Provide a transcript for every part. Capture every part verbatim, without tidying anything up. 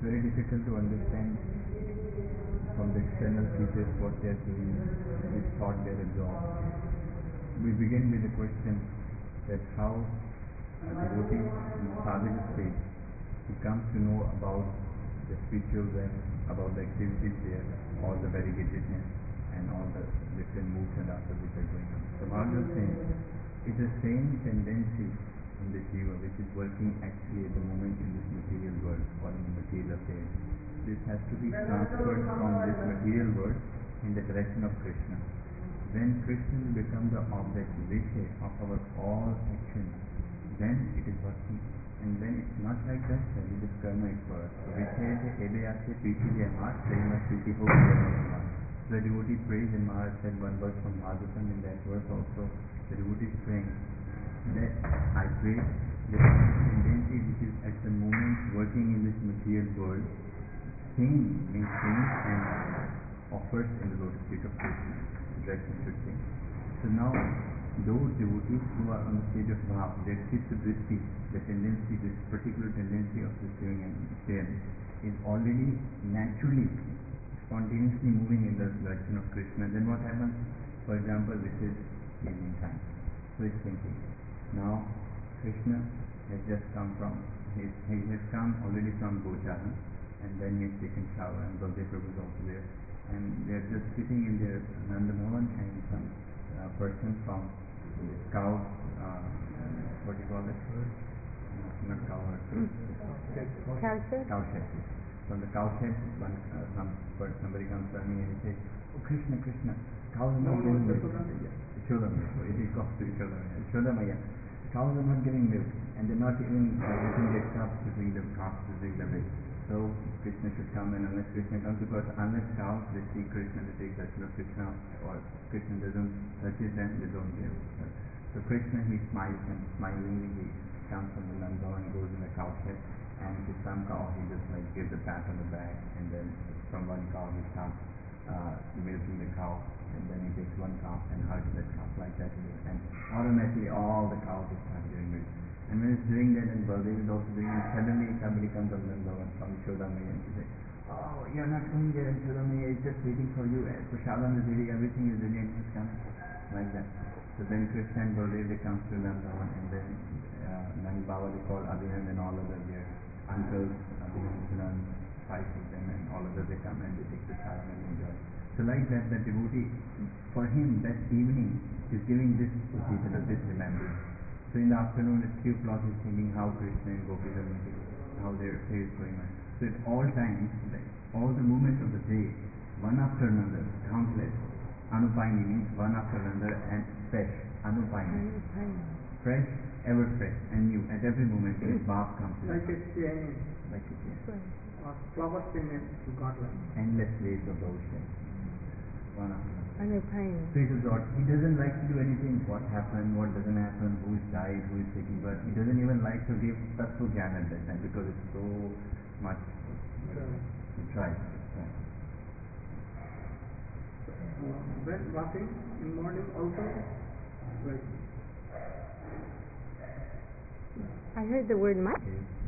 very difficult to understand from the external features what they are doing, which thought they are absorbed. We begin with the question that how a devotee in sadhaka state, he comes to know about the spiritual realm, about the activities there, all the variegatedness and all the different moods and after which are going on. So Maharaj was saying, it's the same tendency in the jiva which is working actually at the moment in this material world or in the material affairs. This has to be transferred from this material world in the direction of Krishna. When Krishna will become the object, Vishay of our all actions, then it is working. And then it's not like that, that it is karma is for us. So Vishay se ebe aase priti je heart, prema priti ho karma. The devotee prays, and Maharaj said one verse from Bhagavatam, in that verse also the devotee is praying that I pray that this tendency which is at the moment working in this material world, same may change and offers in the lotus feet of Krishna. Direction should change. So now those devotees who are on the stage of Bhav, their chitta vritti, the tendency, this particular tendency of receiving and sharing is already naturally, spontaneously moving in the direction of Krishna. Then what happens? For example, this is evening time. So it's thinking, now Krishna has just come from, he, he has come already from Gocharan, and then he has taken shower, and Baldev Prabhu is also there. And they are just sitting in their Nanda Bhavan, and some uh, person from the cow, uh, what do you call it? No, not cow, herd. Cow shed? Cow shed. From the cow shed, one, uh, some, somebody comes running and he says, oh Krishna, Krishna, cows are not giving milk. Yashodamaya. So it is called to Yashodamaya. Yashodamaya. Cows are not giving milk, and they are not even uh, using their cups to drink the cups to drink the milk. So Krishna should come, and unless Krishna comes, because unless cows they see Krishna, they take darshan of Krishna, or Krishna doesn't touches them, they don't give. So Krishna, he smiles, and smilingly he comes from the Nanda and goes in the cow shed, and to some cow he just like gives a pat on the back, and then from one cow he starts uh, milking the cow, and then he takes one calf and hugs that calf like that, and automatically all the cows start giving milk. And when he's doing that, and Baldev is also doing it, suddenly somebody comes on the Vrindavan from Yashodamaya and he says, oh, you're not going there, and Yashodamaya is just waiting for you, and Prasadam is ready, everything is ready, and he's coming. Like that. So then Krishna and Baldev, they come to Vrindavan, and then uh, Nand Baba, they call Abhinand and all other their uncles, Abhinand, Sunand, five of them, and all other they come and they take Prasadam and enjoy. So like that, the devotee, for him, that evening is giving this occasion, this remembrance. So in the afternoon at three o'clock he's thinking how Krishna and Gopis are meeting, how their affair is going on. So at all times, like all the moments of the day, one after another, countless. Anupayini means one after another and fresh. Anupayini. Fresh, ever fresh and new. At every moment his bath comes in. Like a chain. Like a chain. Or flowers in a God like. Endless waves of the ocean. One after another. Anupayini. So he says, Lord, he doesn't like to do anything, what happened, what doesn't happen, who is died, who is taking birth. He doesn't even like to give tattva jnana at that time because it's so much try. Uh, when walking in morning also, like. I heard the word might.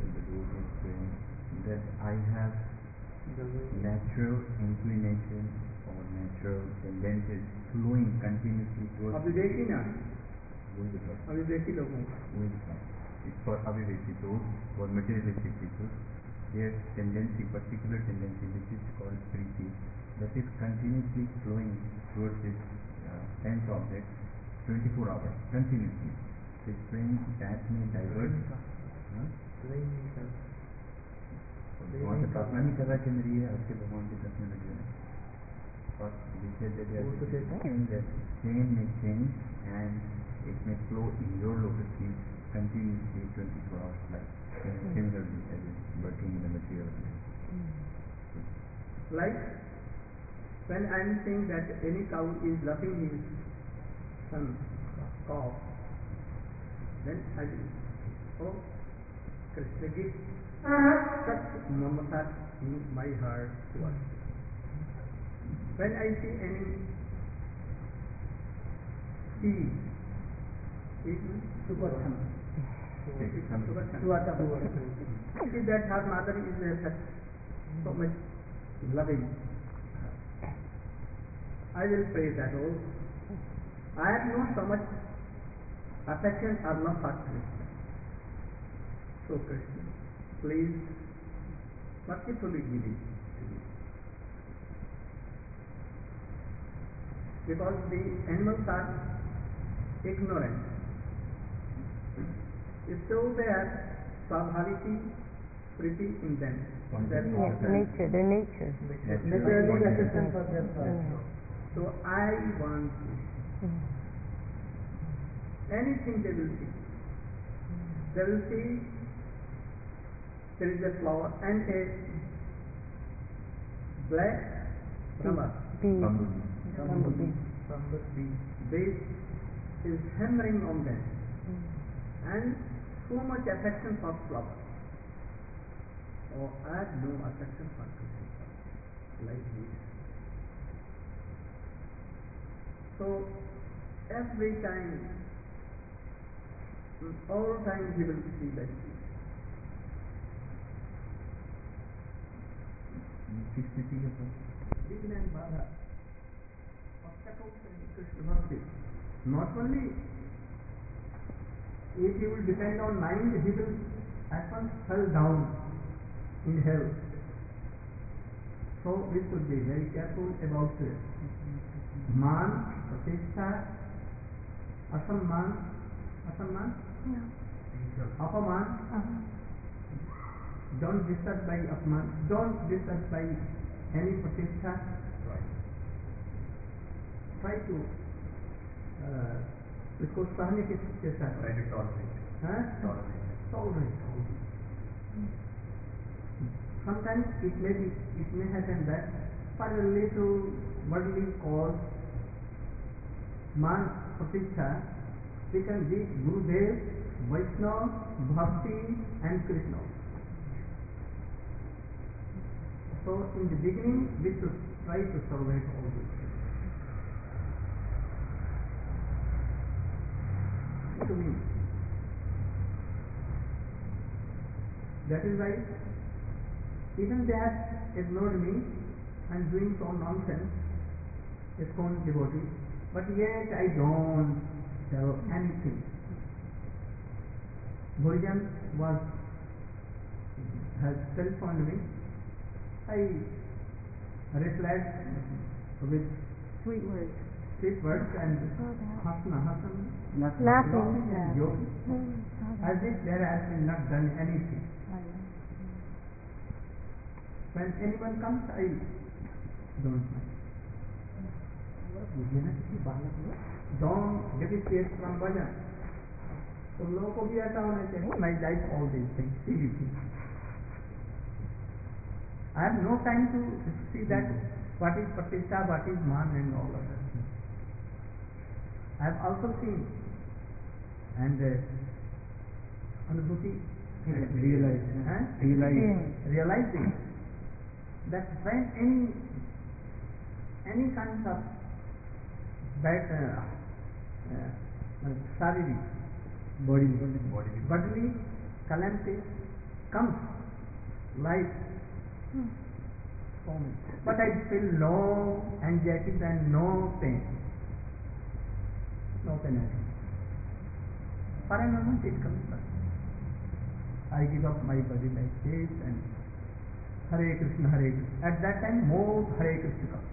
That I have natural inclination or natural tendencies flowing continuously towards. Abhiveki na. Who is the person? Abhiveki logon. Who is the person? It's for Aviveki, those who are materialistic people. Their tendency, particular tendency, which is called priti, that is continuously flowing towards this uh, sense object twenty-four hours, continuously. This flame that may divert. Huh? भगवान से प्रार्थना नहीं कर रहा कि मेरी ये आपके भगवान की दर्शन लगी है और विषय that chain may change and it may flow in your lotus feet continuously twenty-four hours like similarly as is working in the material. Like when I am saying that any cow is loving his son, cow, then I will, oh, Krishna gives such mamata in my heart towards. When I see any seed, it is Subhadhana. I see that her mother is a such so much loving. I will pray that also. I have not so much affection or love for Krishna. So Krishna, please mercifully give it to me. Because the animals are ignorant. Still they have Swabhaviti Priti in them. That Yeah, nature, their nature. naturally affection for their Yeah. So I want to. Mm. Anything they will see. They will see there is a flower and a black Brahma Bee. Bumblebee. Bumblebee. bee. This is hammering on them Mm. and so much affection for flower. Oh, I have no affection for Krishna like this. So every time, all time he will see that. sixty-three of us. Vigna and Bada, obstacles in Krishna bhakti. Not only if he will depend on mind, he will at once fall down in hell. So we should be very careful about uh, man, pratishtha, asamman, asamman, Yeah. apaman. Uh-huh. Don't disturb by apman, don't disturb by any pratishtha. Try to uh, इसको सहने के चेष्टा Try करें. to tolerate. हाँ? Tolerate. Tolerate. Sometimes it may be, it may happen that for a little worldly cause, man pratishtha, we can be Gurudev, Vaishnava, Bhakti and Krishna. So in the beginning we should try to tolerate all this. To me. That is why even they have ignored me and doing some nonsense, ISKCON devotee, but yet I don't tell anything. Bhurijan was has telephoned me. I replied with Sweet words. sweet words and Saw that. hasna, hasna, Laughing. laughing and joking, Mm, saw as that. if there has been not done anything. I know. When anyone comes, I don't mind. Don't deviate from bhajan. तो लोगों को भी ऐसा होना चाहिए. I like all these things, silly things. I have no time to see that what is pratishtha, what is man and all of that. I have also seen and uh, anubhuti, Realizing. huh? Realizing. realizing that when any any kind of bad uh, uh, sariri, Body. Body. bodily calamity comes like Mm. so much. But I feel no anxiety and no pain. No pain at all. For a moment it comes back. I give up my body like this and Hare Krishna, Hare Krishna. At that time more Hare Krishna comes.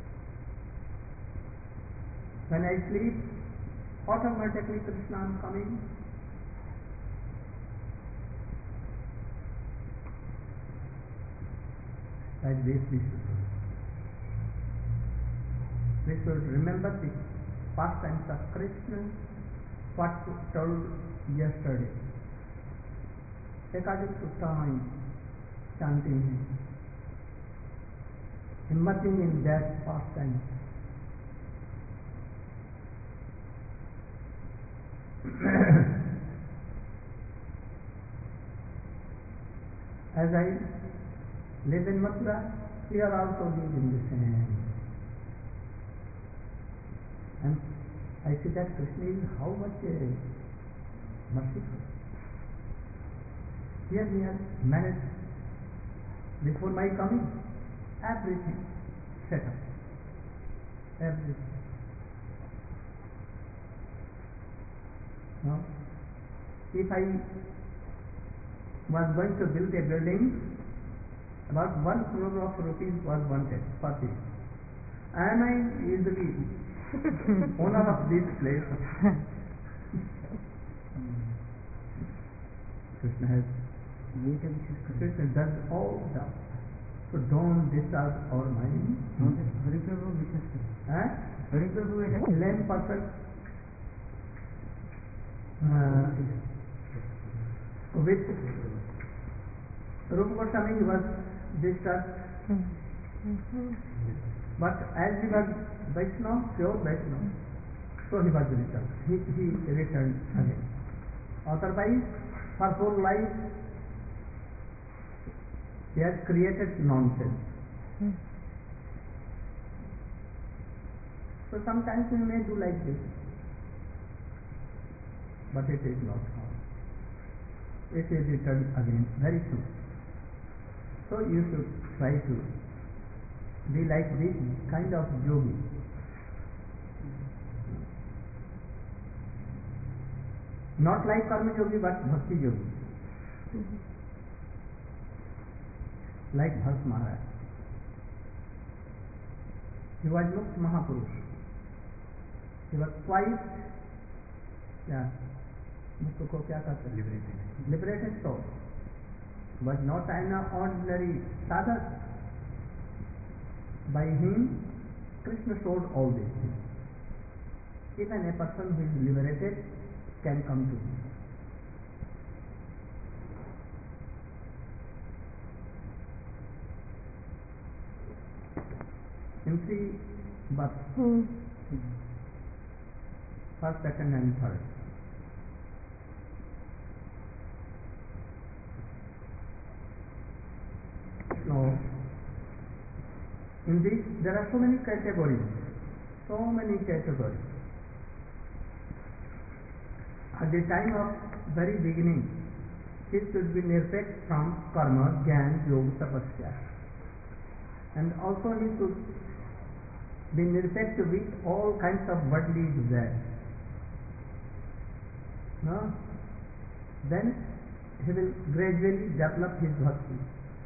When I sleep, automatically Krishna is coming. Like this we should do. We should remember the pastimes of Krishna, what was told yesterday. According to time, chanting him, immersing in that pastime. As I live in Mathura, here also live in the same. And I see that Krishna is how much uh, merciful. Here he has managed before my coming, everything set up. Everything. No? If I was going to build a building, about one crore of rupees was wanted for this. Am I easily owner of this place? Krishna has Krishna does all that. So don't disturb our mind. Eh? Lame person. Uh, with Rupa Goswami he was disturbed. But as he was Vaishnava, pure Vaishnava, so he was returned. He, he returned again. Otherwise, for whole life, he has created nonsense. So sometimes we may do like this, but it is not how. It is returned again very soon. So you should try to be like this kind of yogi. Not like karma yogi, but bhakti yogi. Like Bharat Maharaj. He was Mukta Mahapurush. He was quite, yeah, Mukta ko kya कहते हैं? Liberated. Liberated soul. Was not an ordinary sadhak. By him, Krishna showed all these things. Even a person who is liberated can come to him. In three verses, first, second, and third. So, in this, there are so many categories, so many categories. At the time of very beginning, he should be nirpek from karma, jnana, yoga, tapasya. And also he should be nirpek with all kinds of worldly desires. No? Then he will gradually develop his bhakti.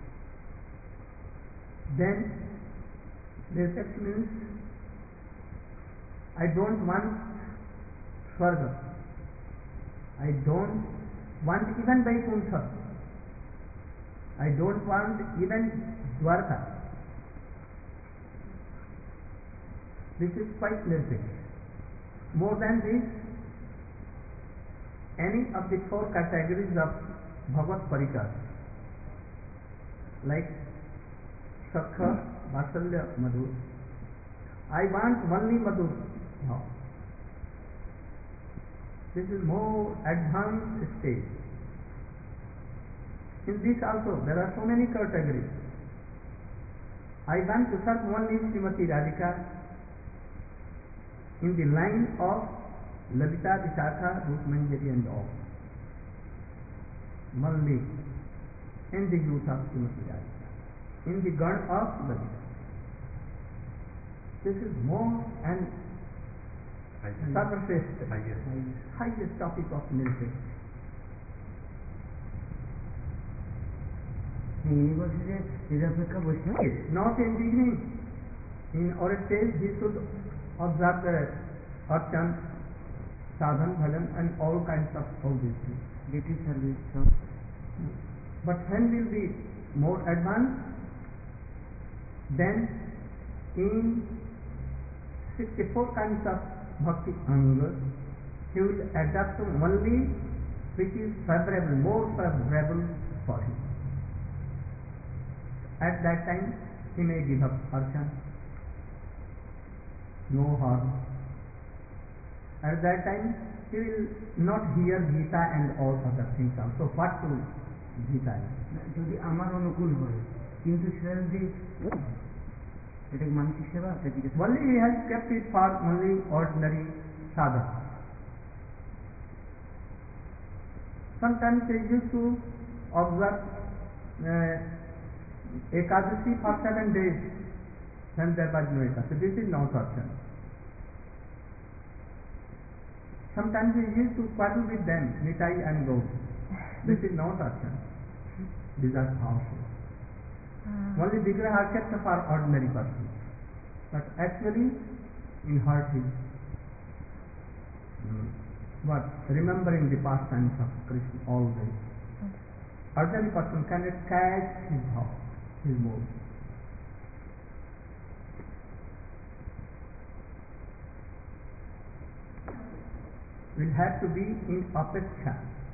Then nirpek means I don't want swarga. I don't want even Vaikuntha. I don't want even Dwarka. This is quite nirpek. More than this, any of the four categories of Bhagavad Parikar, like Sakha, Vatsalya, Madhur, I want only Madhur. No. This is more advanced stage. In this also, there are so many categories. I want to serve only Srimati Radhika in the line of Lalita, Vishakha, Rukmanjari and all. Only in the youth of Srimati Radhika, in the God of Lalita. This is more and Sarvashrestha, highest topic of nirpek. Not in beginning. In our stage, he should observe the archan, sadhan, bhajan, and all kinds of all these things. Duty service. So. But when will be more advanced, then in sixty-four kinds of bhakti anga, he will adapt only which is favorable, more favorable for him. At that time, he may give up archan, no harm. At that time, he will not hear Gita and all other things also. What to Gita? যদি আমার অনুকূল হয় কিন্তু সেটা যদি এটা মানসিক সেবা only he has kept it for only ordinary sadhana. Sometimes they used to observe uh, Ekadasi for seven days, then there was no Ekadasi. This is not Archana. Sometimes we used to quarrel with them, Nitai and Gaur. This is not Archana. These are powerful. Uh. Only Vigraha are kept for ordinary persons. But actually, in heart is mm, what? Remembering the pastimes of Krishna always. Ordinary person cannot catch his thought, his mood. Will have to be in apeksha.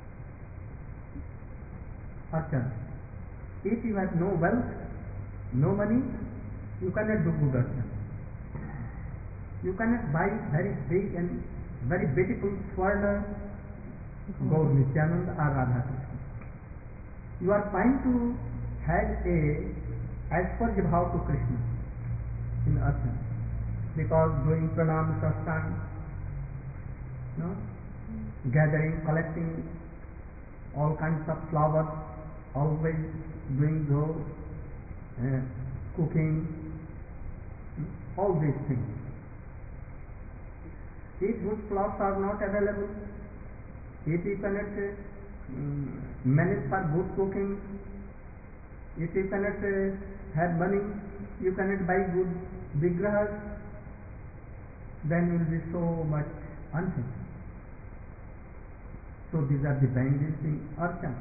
Archana. If you have no wealth, no money, you cannot do good archana. You cannot buy very big and very beautiful Swarna, Gaur Nityananda or Radha Krishna. You are trying to have a asperge bhav to Krishna in archana, because doing pranam, sastang, no? Gathering, collecting all kinds of flowers, always doing those, uh, cooking, all these things. If those flowers are not available, if you cannot uh, um, manage for good cooking, if you cannot uh, have money, you cannot buy good vigrahas, then you will be so much unhappy. So these are the bangles in archana.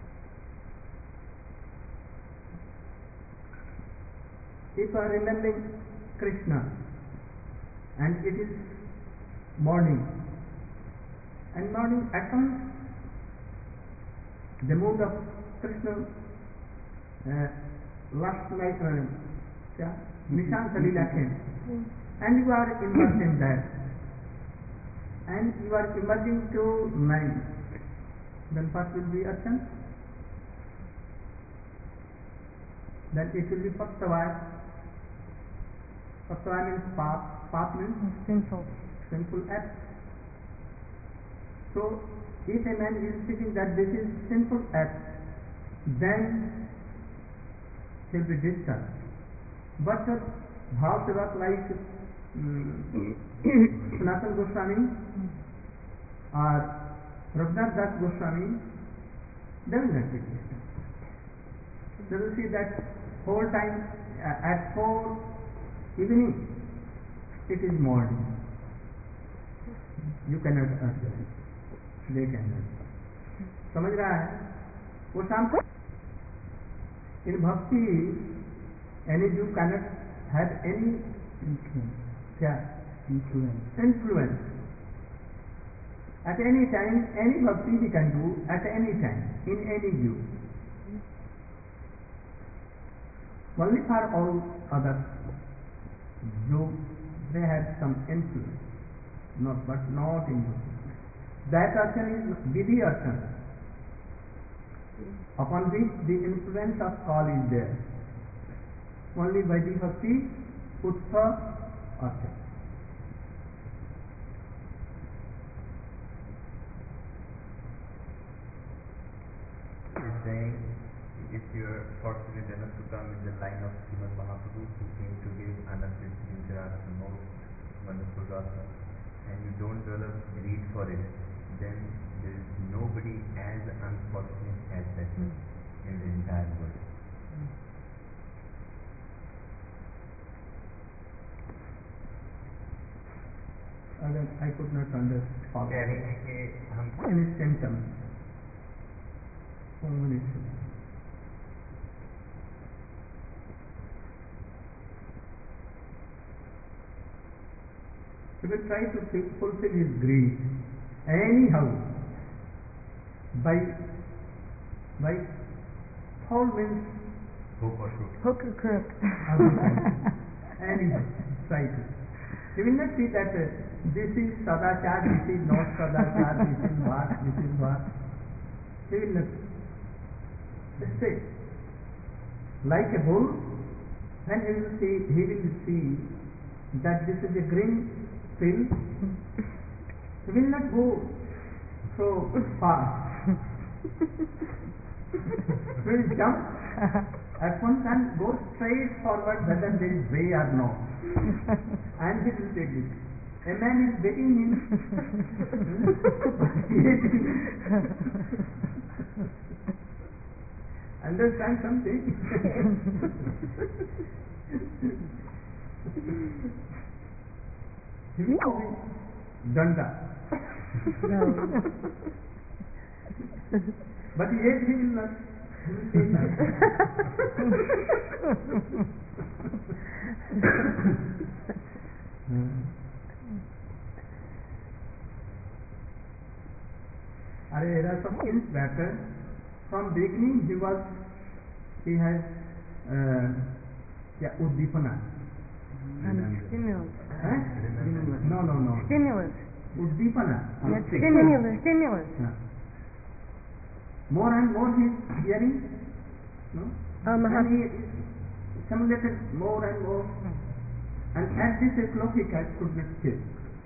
If you are remembering Krishna and it is morning, and morning at once the mood of Krishna uh, last night, uh, yeah, Nishanta Leela came, and you are immersed in that, and you are emerging to nine, then what will be archana? Then it will be Paktavaya. Paktavaya means pap, pap means sinful. sinful act. So, if a man is thinking that this is sinful act, then he will be disturbed. But uh, Bhav Sevak like um, Sanatana Goswami or Raghunath Das Goswami, they will not be disturbed. They will see that whole time uh, at four evening it is morning. You cannot adjust. They cannot. समझ रहा है? वो शाम को in bhakti, any you cannot have any influence. क्या? Influence. Influence. At any time, any bhakti we can do at any time, in any view. Only for all others, you they have some influence, not but not in you. That archana is vidhi archana, upon which the influence of all is there. Only Vaidhi Bhakti, Utsa archana. You're saying if you are fortunate enough to come in the line of Srimad Mahaprabhu, who came to give Ananta Srinivasa the most wonderful rasa, and you don't develop greed for it, then there is nobody as unfortunate as that mm. in the entire world. Mm. Again, I could not understand. Any symptom. So many symptoms. He will try to fulfill his greed anyhow by by foul means hook or crook. Hook or crook. Anyhow, try to. He will not see that uh, this is sadachar, this is not sadachar, this is what, this is what. He will not stay like a bull. Then he will see. He will see that this is a green field. He will not go so fast. He will jump At one can go straight forward whether there is way or no, and he will take it. A man is begging him. Understand something? He will be danda. No. But yet he will not. He will say no. Are there are some things that uh, from beginning he was he has uh, yeah, uddipana. Stimulus. Huh? No, no, no. Stimulus. Uddipana. Yes, stimulus. Stimulus. Yeah. More and more he is hearing. No? Um, And he is stimulated more and more. And at this slok he could not stay.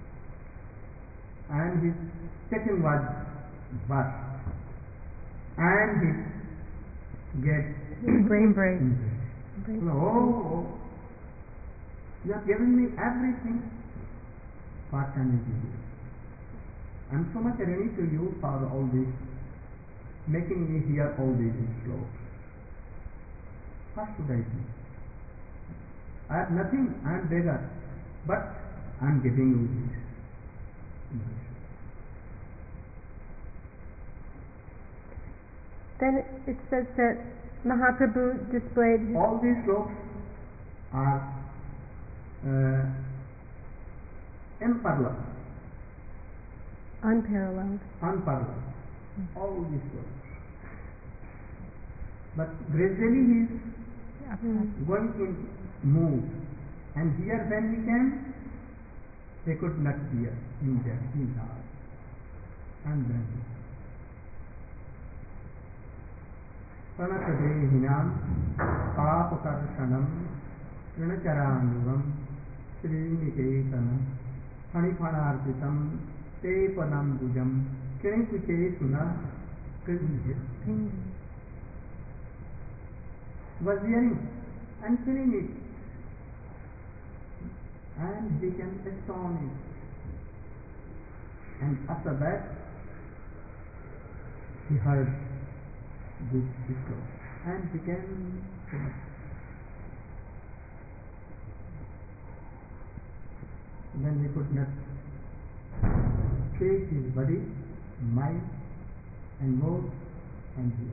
And his second was burst. And he get brain break. oh, oh, you have given me everything. What can I give you? I am so much ready to you for all this, making me hear all these slows. What should I do? I have nothing, I am beggar, but I am giving you this. Then it says that Mahaprabhu displayed his All these sloks are uh, unparalleled, unparalleled. unparalleled. All these sloks. But gradually he is Mm. going in mood, and here when he came, they could not hear in their in heart. And then Pranatadehinam Papakarsanam Trinacharanugam Sriniketanam Haniphanarpitam Te Padam Bujam Kinikuche Suna Krishna was hearing and feeling it, and became astonished. And after that, he heard this discourse and became then he could not take his body, mind, and move and hear.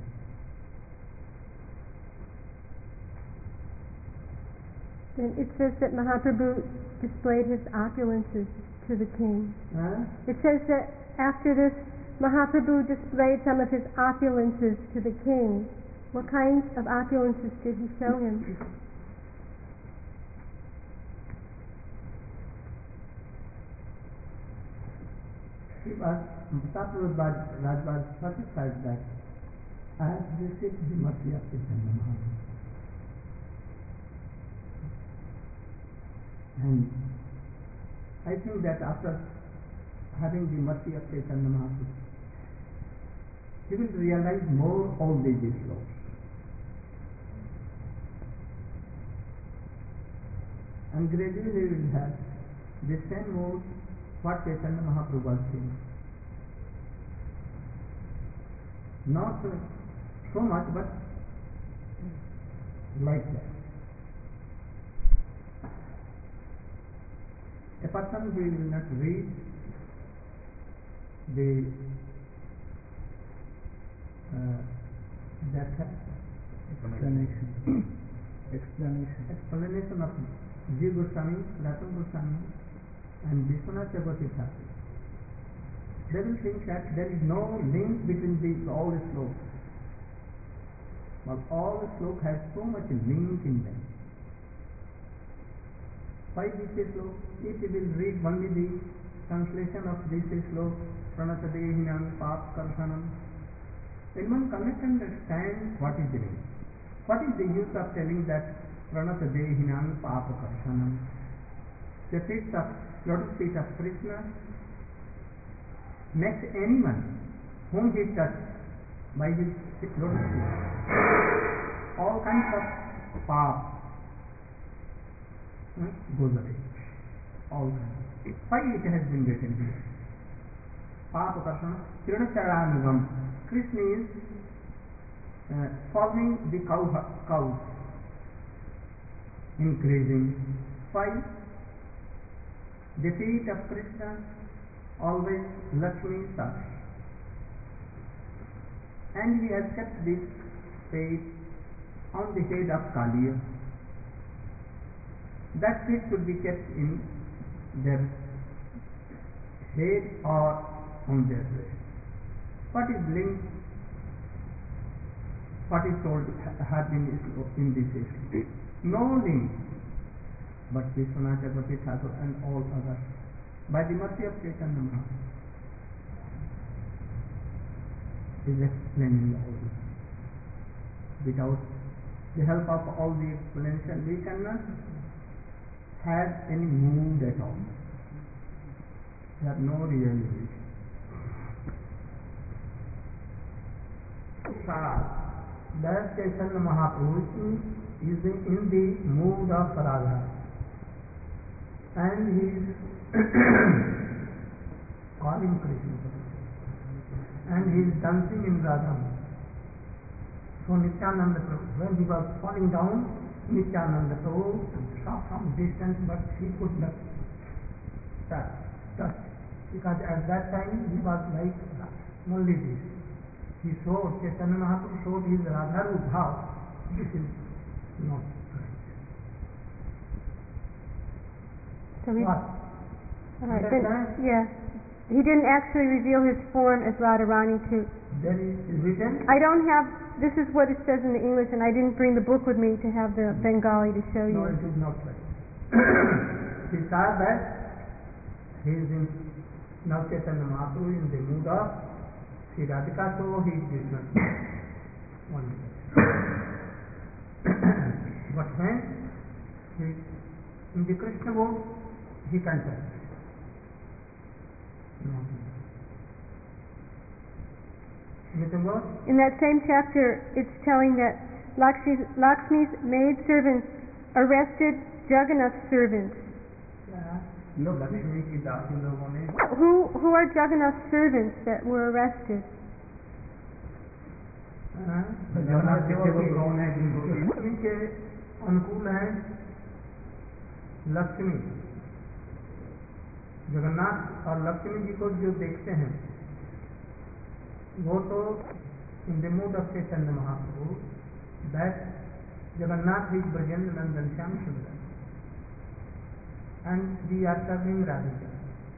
Then it says that Mahaprabhu displayed his opulences to the king. Huh? It says that after this, Mahaprabhu displayed some of his opulences to the king. What kinds of opulences did he show him? He was, Mahaprabhu was satisfied that I have received the mercy of Chaitanya Mahaprabhu. And I think that after having the mercy of Chaitanya Mahaprabhu, he will realize more all these slows. And gradually he will have the same mode what Chaitanya Mahaprabhu was saying. Not uh, so much, but like that. A person who will not read the uh, that explanation. explanation. explanation of Jiva Goswami, Sanatana Goswami, and Vishwanath Chakravarti Thakur, they will think that there is no link between these all the slokas. But all the slokas have so much link in them. Why this slok? If you will read only the translation of this slok, Pranatadehinam Pap Karsanam, then one cannot understand what is the link. What is the use of telling that Pranatadehinam Pap Karsanam? The feet of lotus feet of Krishna makes anyone whom he touches by his lotus feet all kinds of path hmm, goes away. All kinds. Why it has been written here? Papa Karshana, Tirunacharyanugam. Krishna is uh, following the cow, cows, increasing. Why? The feet of Krishna always Lakshmi Sakshi. And he has kept this feet on the head of Kaliya. That feet should be kept in their head or on their breast. What is linked? What is told has been in this history? No link, but Vishwanath Chakravarti Thakur and all others, by the mercy of Chaitanya Mahaprabhu, is explaining all this. Without the help of all the explanation, we cannot have any mood at all. We have no realization. That Chaitanya Mahaprabhu is in the mood of Radha, and he is calling Krishna, and he is dancing in Radha. So Nityananda Prabhu, when he was falling down, Nityananda Prabhu saw from distance, but he could not touch, touch, because at that time he was like only this. He showed, Chaitanya Mahaprabhu showed his Radha Rup, how this is not right. So we, What? all right, then, yeah. He didn't actually reveal his form as Radharani to. There is written. I don't have, this is what it says in the English, and I didn't bring the book with me to have the Bengali to show you. No, it is not right. He saw that he is in, now Chaitanya Mahaprabhu in the mood of Sri Radhika, so he did not want to. But when he, in the Krishna mood, he can touch. No. Anything more? In that same chapter, it's telling that Lakshmi's, Lakshmi's maid servants arrested Jagannath's servants. Yeah. No, Lakshmi ki dasi logon ne. Who who are Jagannath's servants that were arrested? Jagannath के सेवक कौन है जिनको लक्ष्मी के अनुकूल है? लक्ष्मी, जगन्नाथ और लक्ष्मी जी को जो देखते हैं वो तो in the mood of Chaitanya Mahaprabhu, that Jagannath is Brajendra Nandan Shyam Sundar, and we are serving Radhika.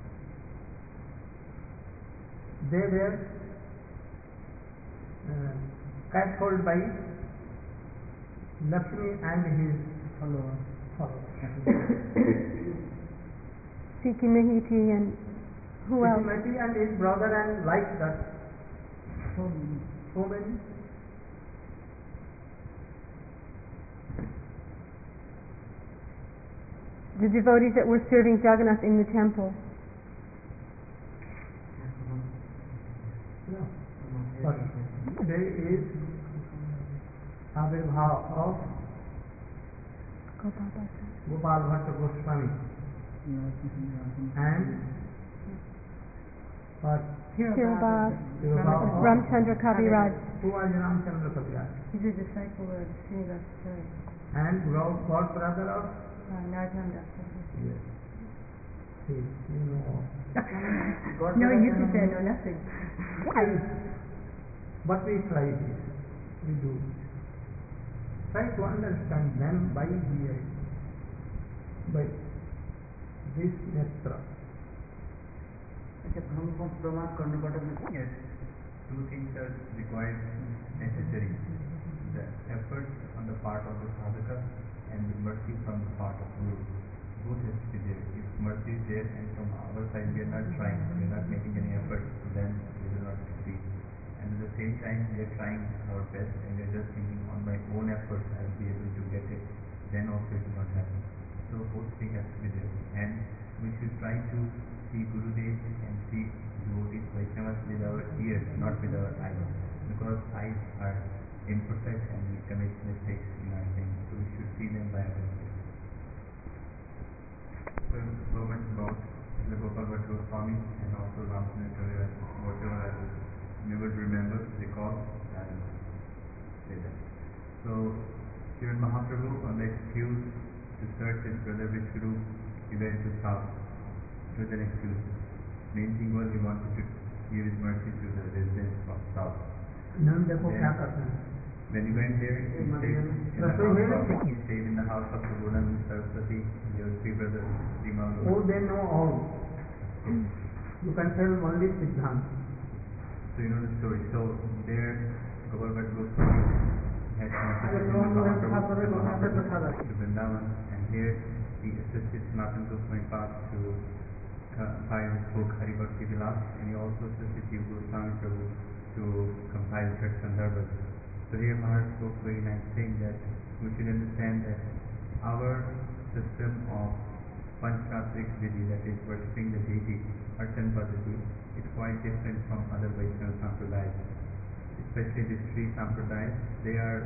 They were uh, catcalled by Lakshmi and his followers. Siki Mahiti and who else? Mahiti and his brother, and like that. So, so many. The devotees that were serving Jagannath in the temple. No. But there is Avirbhav of Gopal Bhatta Goswami and what? Shirabhas, Shirabhas of Ramchandra Kaviraj. Who was Ramchandra Kaviraj? He's a disciple of Srinivas Acharya. And God, God brother of? Uh, Narottam Das. Yes. See, you know. No, you can say I know nothing. But we try this. We do this. Try to understand them by hearing, by this netra. अच्छा भ्रम को प्रमाण करने पड़ता है. Yes, two things are required necessary: the effort on the part of the sadhaka and the mercy from the part of Guru. Both has to be there. If mercy is there and from our side we are not trying, we are not making any effort, then we will not succeed. And at the same time we are trying our best and we are just thinking on my own efforts I will be able to get it, then also it will not happen. So both things have to be there. And we should try to see Gurudev and see devotees Vaishnavas with our ears, not with our eyes, because eyes are imperfect and we commit mistakes in our things, so we should see them by ourselves. So, so much about the Gopal Bhatt Goswami and also Ramchandra Kaviraj, whatever I was never remember, recall, and say that. So, Srimad Mahaprabhu, on the excuse to search his brother Vishwarup, he went to South. It was an excuse. Main thing was he wanted to give his mercy to the residents of South. नाम देखो क्या Then, करते हैं. when he went there, he stayed in the रसोई में house of, he stayed in the house of Pagodan Saraswati, your three brothers, Srimal. Oh, they know all. You can tell only Siddhant. So you know the story. So there, Gopal Bhatt Goswami had consulted Mahaprabhu to Vrindavan, and here he assisted Sanatana Goswami Path to compile his book Hari Bhakti Vilas, and he also assisted Jiva Goswami Prabhu to compile Church Sandarbhas. So here Maharaj spoke very nice saying that we should understand that our system of Panchratrik Vidhi, that is worshipping the deity, Archan Paddhati, is quite different from other Vaishnava Sampradayas. Especially these three Sampradayas, they are,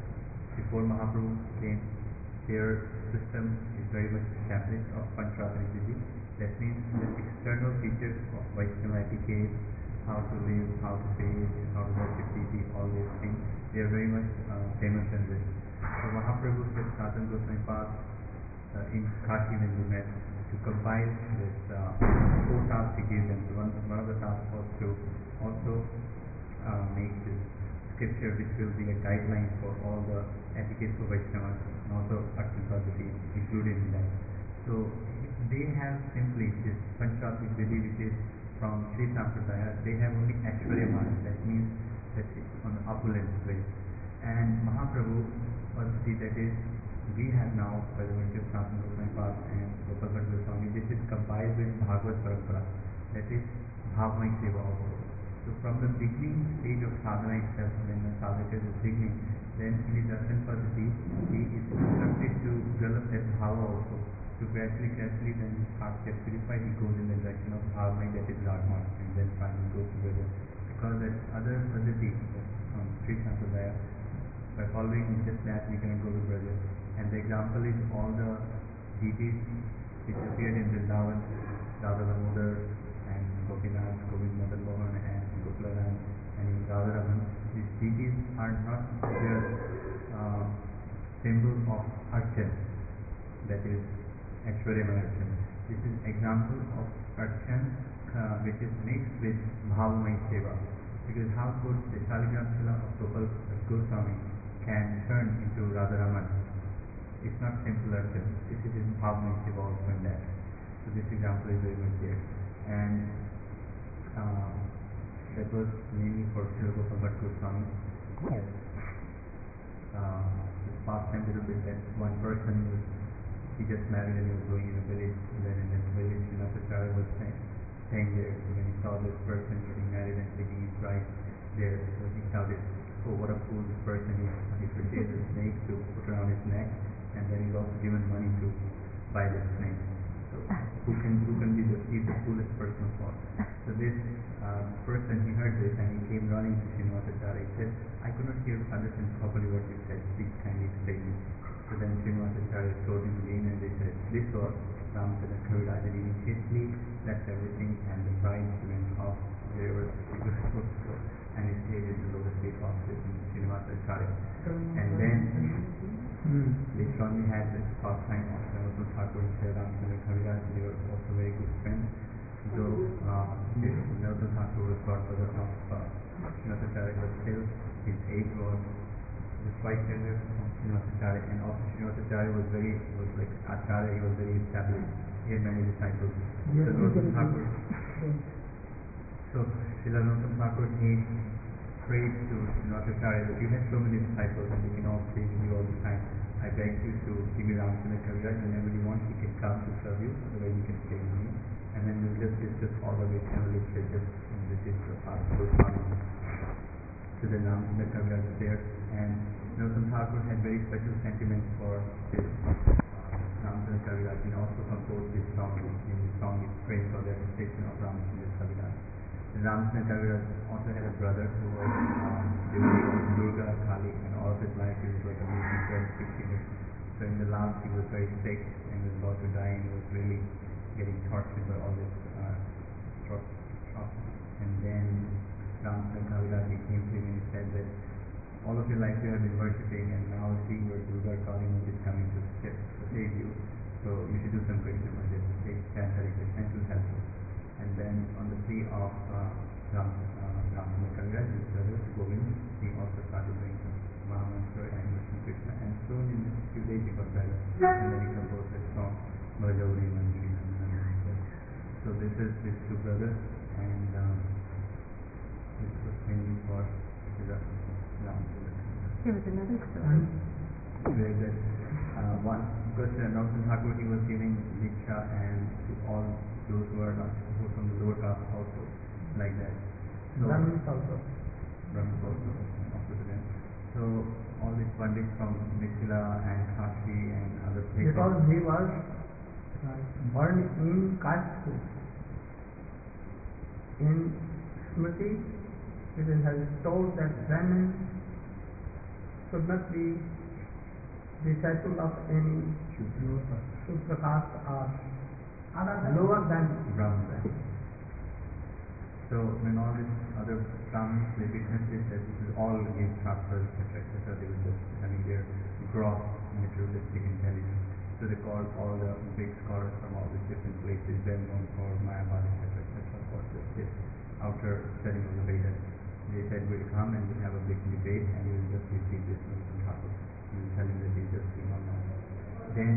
before Mahaprabhu came, their system is very much established of Panchratrik Vidhi. That means the external features of Vaishnava etiquette, how to live, how to bathe, how to worship deity, all these things, they are very much uh, famous in this. So Mahaprabhu said Sanatana Goswami Path uh, in Kashi when we met to compile this uh, four tasks he gave them. So one, one of the tasks was to also uh, make this scripture which will be a guideline for all the etiquette for Vaishnavas and also Archan Paddhati included in that. So they have simply this Panchratrik Vidhi which is from Sri Sampradaya, they have only Aishwarya Manas, that means that it's on the opulent place. And Mahaprabhu Paddhati, that is, we have now, by the mercy of Sanatana Goswami Path and Gopal Bhatt Goswami, this is compiled with Bhagavad Parampara, that is Bhavamai Seva also. So from the beginning stage of sadhana itself, when the sadhaka is beginning, then in his Archan Paddhati, he is instructed to develop that bhava also. So gradually, gradually, when his heart gets purified, he goes in the direction of Bhavamai, that is Ragmarg, and then finally goes to Braja. Because that other Paddhati from Sri Sampradaya, by following just that, we cannot go to Braja. And the example is all the deities which appeared in Vrindavan, Radha Damodar, and Gopinath, Govind Madan Mohan, and Gopalaram, and even Radharaman. These deities are not the uh, symbol of Archan, that is Aishwarya Archan. This is example of Archan uh, which is mixed with Bhavamai Seva. Because how could the Shaligram Sila of Gopal Goswami can turn into Radharaman? It's not simple Archan. This is in Bhavamai Seva also in that. So this example is very much there. And uh, that was mainly for Srila Gopal Bhatt Goswami. Uh, this past time a little bit that one person was he just married and he was going in a village, and then in that village Srinatacharya was staying, staying there. So when he saw this person getting married and taking his bride there, so he shouted, "Oh, what a fool this person is. He purchased a snake to put around his neck, and then he's also given money to buy the snake. So who can who can be the, he's the foolish person of all." So this uh, person, he heard this and he came running to Srinatacharya. He said, "I could not hear understand properly what you said. Please kindly explain me." So then Srinatacharya told him again, and they said, this was Ramchandra Kaviraj, and immediately left everything and the bride went off wherever she was supposed to go, and he stayed in the lotus feet office in Srinatacharya. And then hmm. later on we had this pastime of Narottam Thakur and Sri Ramchandra Kaviraj. They were also very good friends. So uh, Narottam Thakur was godfather of uh, Srinatacharya, but still his age was quite younger from Srinatacharya, and also Srinatacharya was very, was like Acharya, he was very established, he had many disciples. Yes, so Narottam Thakur, so Srila Narottam Thakur, he prayed to Srinatacharya that you have so many disciples and they can all stay with you all the time. I beg you to give me Ramchandra Kaviraj, whenever you want he can come to serve you, otherwise you can stay with me. And then we'll just discuss all the Vaishnava literature, and this is the past Goswami. So the Ramchandra Kaviraj is there, and Narottam Thakur had very special sentiments for this uh, Ramchandra Kaviraj, and also composed this song. In this song he prayed for the appreciation of Ramchandra Kaviraj. Ramchandra Kaviraj also had a brother who was um, devotee of Durga, Kali, and all of his life he was like a music practitioner. So in the last he was very sick and was about to die and was really getting tortured by all this uh, tro- tro- and then Ramchandra Kaviraj he came to him and he said that all of your life you have been worshipping and now see your Durga Kali is coming to save, to save you. So you should do some Krishna bhajan, take chant Hare Krishna, it will help you. And then on the plea of uh, Ram, uh, Ramchandra Kaviraj, his brother Govind, he also started doing Mahamantra and Krishna Krishna, and soon in a few days he got better. And then he composed a song, Bhajauri Manjari Nandana. So this is his two brothers, and um, this was mainly for Ram Ramchandra Kaviraj. There was another story. Where that uh, one, because uh, Doctor Thakur he was giving Diksha and to all those who are not who are from the lower caste also, like that. So, Brahmins also. Brahmins also, also to them. So all these pandits from Mithila and Kashi and other places. Because he was uh, born in caste school. In Smriti, it has told that Brahmin should not be disciple of any Shudra caste or lower than Brahmins. So when all these other Brahmins they witnessed this, that this is all against Shastra, et cetera, et cetera, they were just having their gross materialistic intelligence. So they called all the big scholars from all these different places, well known for Mayavad, et cetera, et cetera, for just this outer studying of the Vedas. They said we'll come and we'll have a big debate and we'll just repeat this Muslim Thakur. We'll tell him that he's just being on that. Then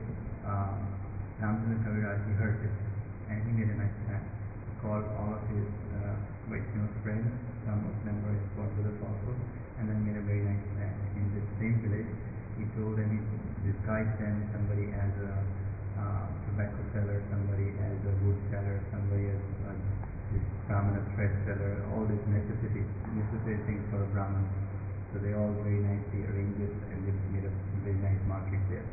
um, Ramchandra Kaviraj he heard this and he made a nice plan. He called all of his uh, Vaishnava friends, some of them were his brothers also, and then made a very nice plan. In this same village, he told them, he disguised them, somebody as a uh, tobacco seller, somebody as a wood seller, somebody as uh, this Brahmana thread seller, all these necessity, necessary things for a Brahman. So they all very nicely arranged it and they made a very nice market there.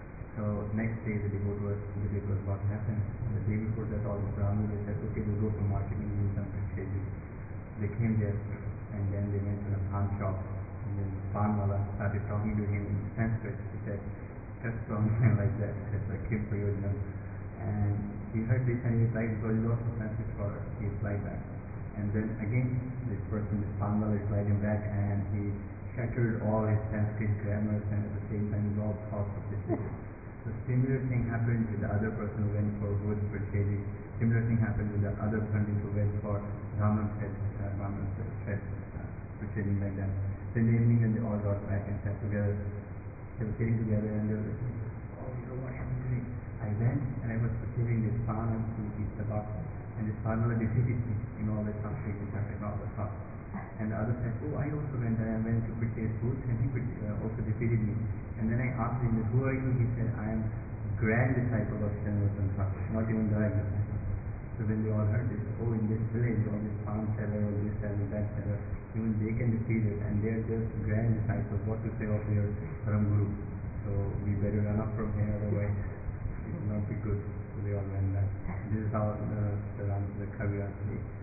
So next day the debate was, the debate was about to happen. And the day before that all the Brahmins they said, okay, we'll go to market and we'll do some purchases. They came there and then they went to a pan shop and then Panwala started talking to him in Sanskrit. He said, just something like that. He said, like, Kim Prayojana. And he heard this and he replied, because he's also Sanskrit scholar, he replied back. And then again, this person, this Panwala replied him back and he shattered all his Sanskrit grammars and at the same time his all thoughts of this issue. So similar thing happened with the other person who went for wood purchasing. Similar thing happened with the other pandit who went for Brahman thread, uh, Brahman thread uh, purchasing like that. Then in the evening when they all got back and sat together, they were sitting together and they were like, oh, you know what happened to me? I went and I was purchasing this pan and to eat the box. And this Panwala defeated me in all the Sanskrit and all the thoughts. And the other said, oh, I also went and I went to purchase food and he uh, also defeated me. And then I asked him, who are you? He said, I am grand disciple of Shanmugatha Thakur, not even direct disciple. So when they all heard this, oh, in this village, all this palm seller, or this seller, that seller, even they can defeat it and they are just grand disciples, what to say of their Param Guru. So we better run up from here, otherwise it will not be good. So they all went back. This is how the, the, the Kaviraj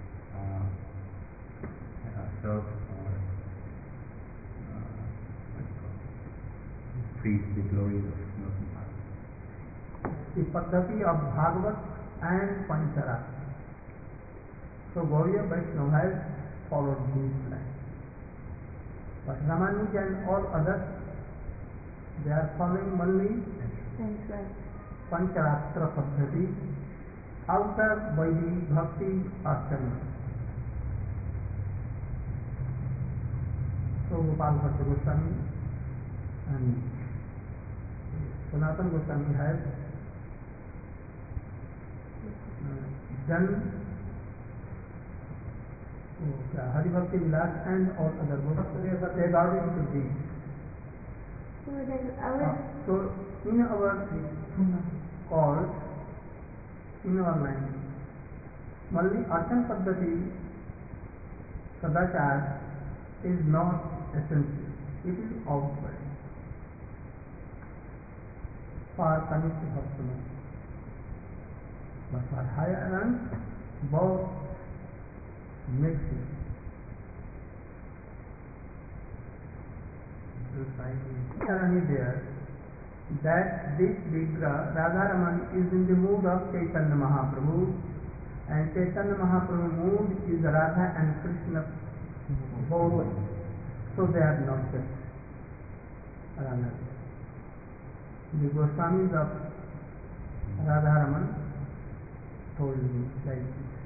uh, uh, served or uh, preached the glories of Shanmugatha Thakur. The Paddhati of Bhagavat and Panchara. So Gaudiya Vaishnava has followed these lines. But Ramanuj and all others, they are following only That's right. Pancharatra Paddhati outer by the Bhakti Ashram. So Gopal Bhatta Goswami and Sanatana Goswami have uh, done oh, Hari Bhakti Vilas and all other books. They are according to these. So then Uh, our so in our called in our line, only Archan Paddhati Sadachar is not essential, it is outward for Kanishta Bhaktana. But for higher ranks, both mixing. Rani there that this Vigra Radharaman is in the mood of Chaitanya Mahaprabhu, and Chaitanya Mahaprabhu mood is Radha and Krishna both, so they are not just Radha. The Goswamis of Radharaman told me like this.